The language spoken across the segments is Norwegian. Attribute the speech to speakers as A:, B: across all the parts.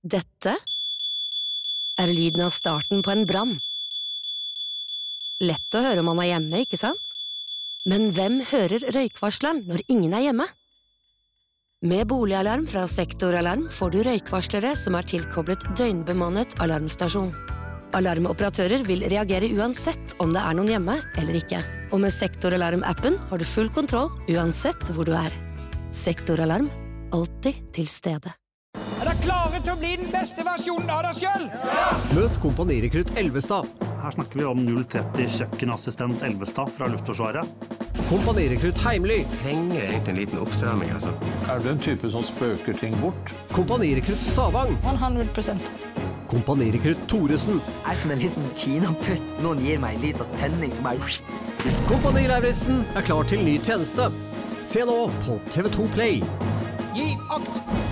A: Dette lyden av starten på en brann. Lett å høre om man hjemme, ikke sant? Men hvem hører røykvarsleren når ingen hjemme? Med boligalarm fra Sektoralarm får du røykvarslere som tilkoblet døgnbemannet alarmstasjon. Alarmoperatører vil reagere uansett om det noen hjemme eller ikke. Og med Sektoralarm-appen har du full kontroll uansett hvor du Sektoralarm, alltid til stede.
B: Dere klare til å bli den beste versjonen av deg selv?
C: Ja! Møt kompanirekrutt Elvestad.
D: Her snakker vi om 030 kjøkkenassistent Elvestad fra Luftforsvaret.
C: Kompanirekrutt Heimly.
E: Trenger egentlig en liten oppstramming, altså.
F: Du en type som spøker ting bort?
C: Kompanirekrutt Stavang.
G: 100%.
C: Kompanirekrutt Thoresen.
H: Som en liten kinaputt. Noen gir meg en liten tenning som bare...
C: Kompani Lauritzen klar til ny tjeneste. Se nå på TV2 Play.
B: Gi akt!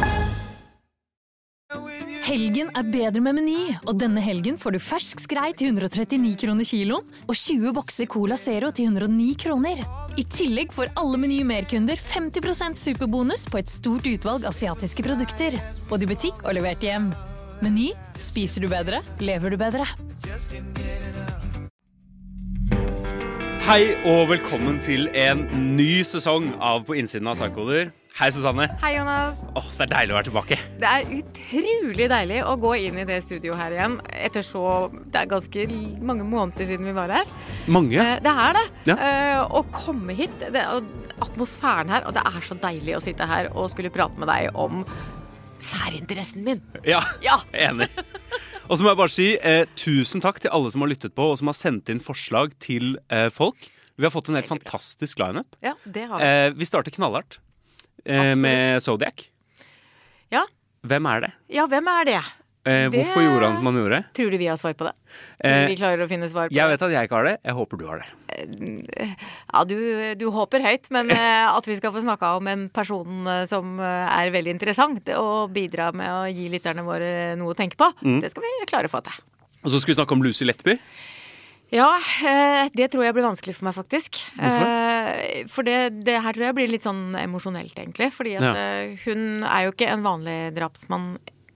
I: Helgen bedre med Meny, og denne helgen får du fersk skrei til 139 kroner kiloen, og 20 bokser Cola Zero til 109 kroner. I tillegg får alle Meny merkunder 50% superbonus på et stort utvalg asiatiske produkter, både i butikk og levert hjem. Meny, spiser du bedre, lever du bedre.
J: Hei og velkommen til en ny sesong av På innsiden av Psykoder. Hei Susanne.
K: Hei Jonas.
J: Det deilig å være tilbake.
K: Det utrolig deilig å gå inn i det studioet her igjen etter det ganske mange måneder siden vi var her.
J: Mange?
K: Det det.
J: Ja.
K: Å komme hit, og atmosfæren her, og det så deilig å sitte her og skulle prate med deg om særinteressen min.
J: Ja. Enig. Og så må jeg bare si tusen takk til alle som har lyttet på og som har sendt inn forslag til folk. Vi har fått en helt fantastisk line-up.
K: Ja, det har vi.
J: Vi starter knallhardt. Med Zodiac.
K: Ja.
J: Hvem det?
K: Ja, hvem det?
J: Hvorfor gjorde han som han gjorde?
K: Tror du vi har svar på det? Tror du vi klarer å finne svar på det?
J: Jeg vet at jeg ikke har det. Jeg håper du har det.
K: Ja, du håper høyt, men at vi skal få snakke om en person som veldig interessant og bidra med å gi lytterne våre noe å tenke på, det skal vi klare å få til.
J: Og så skal vi snakke om Lucy Lettby.
K: Ja, det tror jeg blir vanskelig for meg faktisk.
J: Hvorfor?
K: For det her tror jeg blir litt sånn emosjonelt egentlig, fordi at hun jo ikke en vanlig drapsmann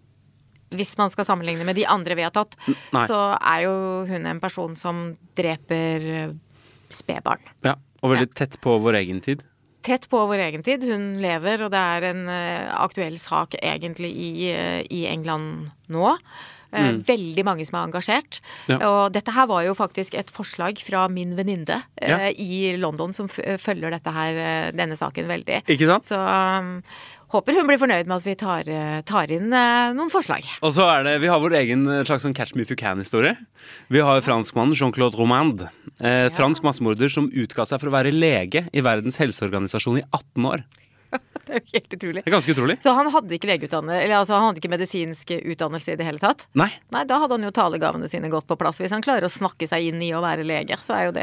K: hvis man skal sammenligne med de andre vi har tatt.
J: Nei.
K: Så jo hun en person som dreper spedbarn.
J: Ja, og veldig tett på vår egen tid.
K: Tett på vår egen tid. Hun lever, og det en aktuell sak egentlig i England nå. Veldig mange som engasjert. Ja. Og dette her var jo faktisk et forslag fra min venninne i London som følger denne saken veldig.
J: Ikke sant?
K: Så håper hun blir fornøyd med at vi tar inn noen forslag.
J: Og så vi har vår egen slags sånn Catch Me If You Can-historie. Vi har franskmannen Jean-Claude Romand. Fransk massemorder som utga seg for å være lege i Verdens helseorganisasjon i 18 år.
K: Det jo helt utrolig.
J: Det ganske utrolig.
K: Så han hadde ikke legeutdannelse, eller altså han hadde ikke medisinsk utdannelse i det hele tatt?
J: Nei.
K: Nei, da hadde han jo talegavene sine godt på plass. Hvis han klarer å snakke seg inn i å være lege, så jo det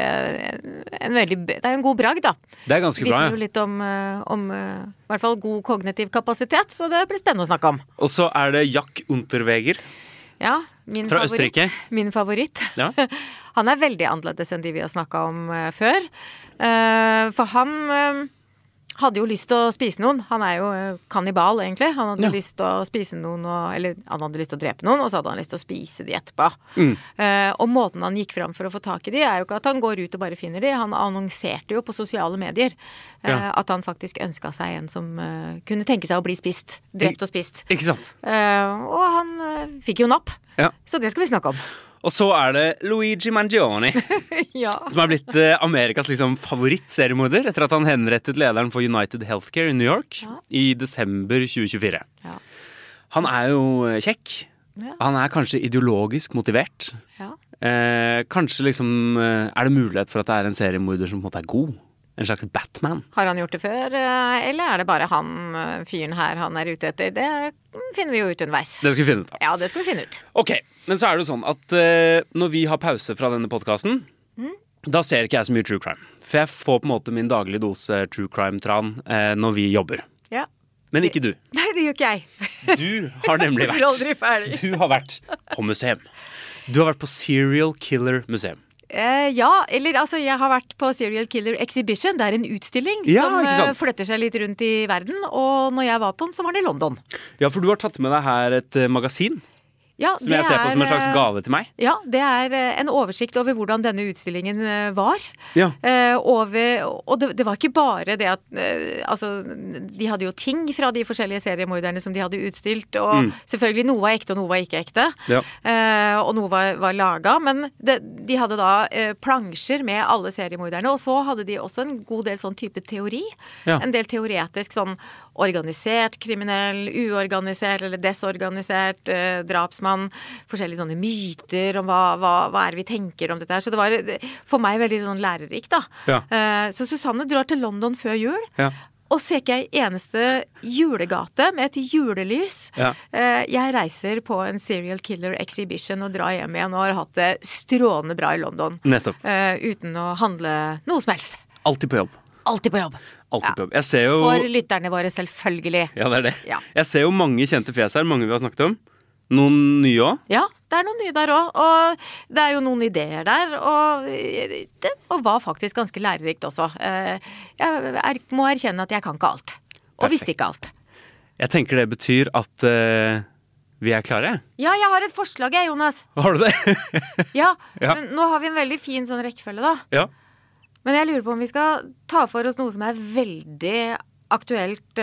K: det en god bragd da.
J: Det ganske bra, ja.
K: Vi vet jo litt om i hvert fall god kognitiv kapasitet, så det blir spennende å snakke om.
J: Og så det Jack Unterweger.
K: Ja, min
J: fra
K: favoritt.
J: Østerrike.
K: Min favoritt.
J: Ja.
K: Han veldig annerledes enn de vi har snakket om før. For han hadde jo lyst til å spise noen. Han jo kannibal, egentlig. Han hadde lyst til å spise noen, eller han hadde lyst til å drepe noen, og så hadde han lyst til å spise de etterpå. Og måten han gikk fram for å få tak i de, jo ikke at han går ut og bare finner de. Han annonserte jo på sosiale medier at han faktisk ønsket seg en som kunne tenke seg å bli spist. Drept og spist.
J: Ikke sant?
K: Og han fikk jo napp.
J: Ja.
K: Så det skal vi snakke om.
J: Og så det Luigi Mangione, som blitt Amerikas favorittseriemorder etter at han henrettet lederen for United Healthcare i New York i desember 2024. Ja. Han jo kjekk. Ja. Han kanskje ideologisk motivert. Ja. Kanskje det mulighet for at det en seriemorder som på en måte god. En slags Batman. Har han gjort det før, eller det bare han, fyren her, han ute etter? Det finner vi jo ut underveis. Det skal vi finne ut av. Ja, det skal vi finne ut. Ok, men så det jo sånn at når vi har pause fra denne podcasten, da ser ikke jeg så mye true crime. For jeg får på en måte min daglige dose true crime-tran når vi jobber. Ja. Men ikke du. Nei, det gjør ikke jeg. Du har nemlig vært. Du har vært på museum. Du har vært på Serial Killer Museum.
K: Ja, eller altså jeg har vært på Serial Killer Exhibition. Det en utstilling som flytter seg litt rundt i verden. Og når jeg var på den, så var det i London.
J: Ja, for du har tatt med deg her et magasin. Ja, som jeg ser på som en slags gave til meg.
K: Ja, det en oversikt over hvordan denne utstillingen var.
J: Ja.
K: Og det var ikke bare det at altså, de hadde jo ting fra de forskjellige seriemorderne som de hadde utstilt, og selvfølgelig noe var ekte og noe var ikke ekte. Ja. Og noe var laget, men de hadde da plansjer med alle seriemorderne, og så hadde de også en god del sånn type teori. Ja. En del teoretisk sånn organisert kriminell, uorganisert eller desorganisert drapsmann, forskjellige sånne myter om hva vi tenker om dette her. Så det var for meg veldig sånn lærerikt da. Ja. Så Susanne drar til London før jul, og ser ikke jeg eneste julegate med et julelys. Ja. Jeg reiser på en Serial Killer Exhibition og drar hjem igjen og har hatt det strålende bra i London.
J: Nettopp.
K: Uten å handle noe som helst.
J: Alltid på jobb.
K: Alltid på jobb.
J: Alltid på jobb. Jeg ser jo...
K: For lytterne våre, selvfølgelig.
J: Ja, det det. Ja. Jeg ser jo mange kjente fjes her, mange vi har snakket om. Noen nye også?
K: Ja, det noen nye der også. Og det jo noen ideer der, og det var faktisk ganske lærerikt også. Jeg må erkjenne at jeg kan ikke alt. Og Perfekt. Visste ikke alt.
J: Jeg tenker det betyr at vi klare.
K: Ja, jeg har et forslag, Jonas.
J: Har du det?
K: Ja, men nå har vi en veldig fin sånn rekkefølge da.
J: Ja.
K: Men jeg lurer på om vi skal ta for oss noe som veldig aktuelt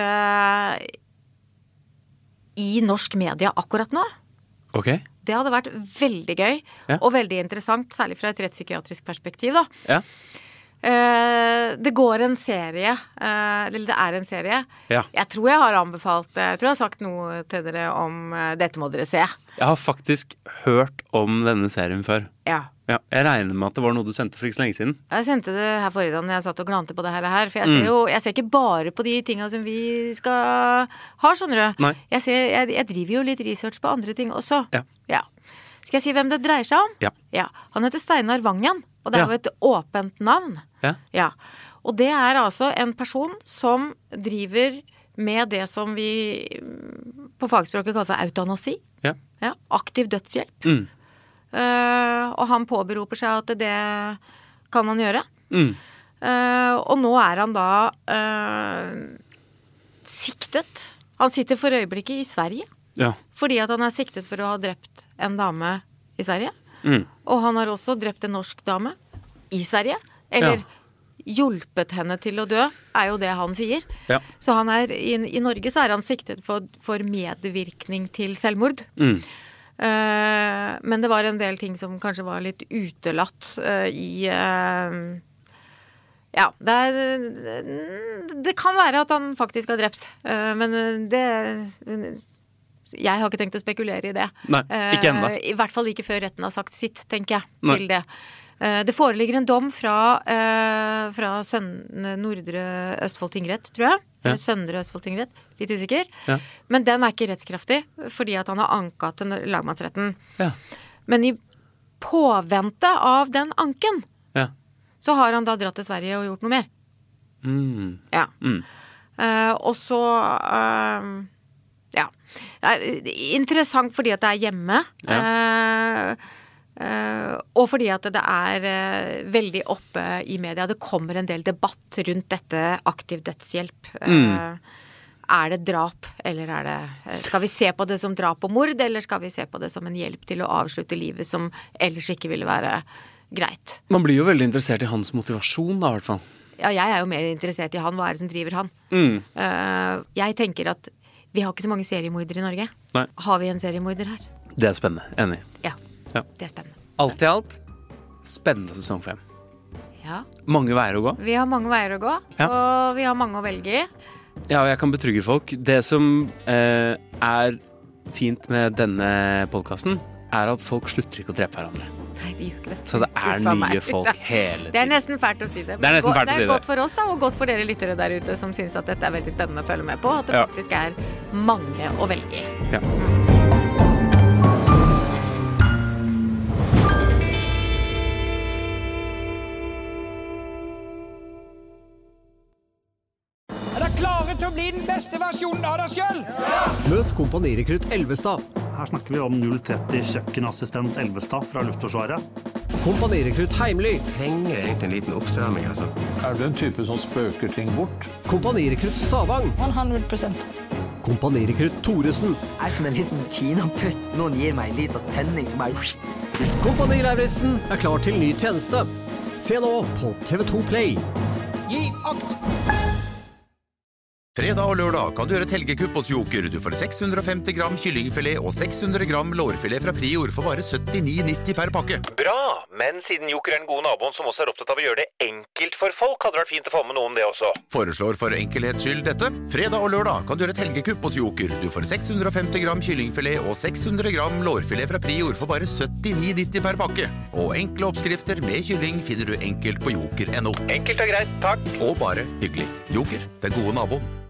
K: i norsk media akkurat nå.
J: Ok.
K: Det hadde vært veldig gøy, og veldig interessant, særlig fra et rettspsykiatrisk perspektiv da. Ja. Det går en serie, eller det en serie. Ja. Jeg tror jeg har anbefalt, jeg tror jeg har sagt noe til dere om dette må dere se.
J: Jeg har faktisk hørt om denne serien før.
K: Ja.
J: Ja, jeg regner med at det var noe du sendte for ikke så lenge siden.
K: Jeg sendte det her forrige dag når jeg satt og glante på det her, for jeg ser ikke bare på de tingene som vi skal ha, skjønner du?
J: Nei.
K: Jeg driver jo litt research på andre ting også.
J: Ja.
K: Ja. Skal jeg si hvem det dreier seg om?
J: Ja.
K: Ja. Han heter Steinar Wangen, og det jo et åpent navn.
J: Ja.
K: Ja. Og det altså en person som driver med det som vi på fagspråket kaller for eutanasi.
J: Ja.
K: Ja. Aktiv dødshjelp. Og han påberoper seg at det kan han gjøre. Og nå han da siktet. Han sitter for øyeblikket i Sverige.
J: Ja.
K: Fordi at han siktet for å ha drept en dame i Sverige. Og han har også drept en norsk dame i Sverige. Eller hjulpet henne til å dø, jo det han sier. Ja. Så han i Norge så han siktet for medvirkning til selvmord. Men det var en del ting som kanskje var litt utelatt i ja, det kan være at han faktisk har drept, men jeg har ikke tenkt å spekulere i det.
J: Nei, ikke enda.
K: I hvert fall ikke før retten har sagt sitt, tenker jeg, til det. Det foreligger en dom fra Nordre Østfold tingrett, tror jeg. Ja. Søndre Østfold tingrett, litt usikker. Ja. Men den ikke rettskraftig, fordi at han har anket til lagmannsretten. Ja. Men i påvente av den anken, så har han da dratt til Sverige og gjort noe mer. Ja. Og så ja. Interessant fordi at det hjemme. Ja. Og fordi at det veldig oppe i media. Det kommer en del debatt rundt dette aktiv dødshjelp. Det drap, eller skal vi se på det som drap og mord, eller skal vi se på det som en hjelp til å avslutte livet som ellers ikke ville være greit?
J: Man blir jo veldig interessert i hans motivasjon da, i hvert fall.
K: Ja, jeg jo mer interessert i han. Hva det som driver han? Jeg tenker at vi har ikke så mange seriemordere i Norge.
J: Nei.
K: Har vi en seriemorder her?
J: Det spennende, enig.
K: Ja. Ja. Det spennende.
J: Alt i alt, spennende sesong 5.
K: Ja.
J: Mange veier å gå.
K: Vi har mange veier å gå, og vi har mange å velge i.
J: Ja, og jeg kan betrygge folk. Det som fint med denne podcasten, at folk slutter ikke å drepe hverandre.
K: Nei, de gjør ikke det.
J: Så det nye folk hele tiden.
K: Det nesten fælt å si det.
J: Det nesten fælt å si det.
K: Det godt for oss da, og godt for dere lyttere der ute som synes at dette veldig spennende å følge med på, at det faktisk mange å velge i.
J: Ja.
B: Til å bli den beste versjonen av deg selv.
C: Ja! Møt kompanirekrutt Elvestad.
D: Her snakker vi om 030 kjøkkenassistent Elvestad fra Luftforsvaret.
C: Kompani Rekrutt Heimly.
E: Trenger egentlig en liten oppstramming, altså.
F: Du en type som spøker ting bort?
C: Kompani Rekrutt Stavang.
G: 100%.
C: Kompani Rekrutt Thoresen.
H: Som en liten kinaputt. Noen gir meg en liten tenning som
C: Kompani Lauritzen klar til ny tjeneste. Se nå på TV2 Play.
B: Gi akt!
L: Fredag og lørdag kan du gjøre et helgekupp hos Joker. Du får 650 gram kyllingfilet og 600 gram lårfilet fra Prior for bare 79,90 per pakke.
M: Bra, men siden Joker den gode naboen som også opptatt av å gjøre det enkelt for folk, hadde det vært fint å få med noen det også.
L: Foreslår for enkelhets skyld dette. Fredag og lørdag kan du gjøre et helgekupp hos Joker. Du får 650 gram kyllingfilet og 600 gram lårfilet fra Prior for bare 79,90 per pakke. Og enkle oppskrifter med kylling finner du enkelt på joker.no.
M: Enkelt og greit, takk.
L: Og bare hyggelig. Joker, den gode naboen.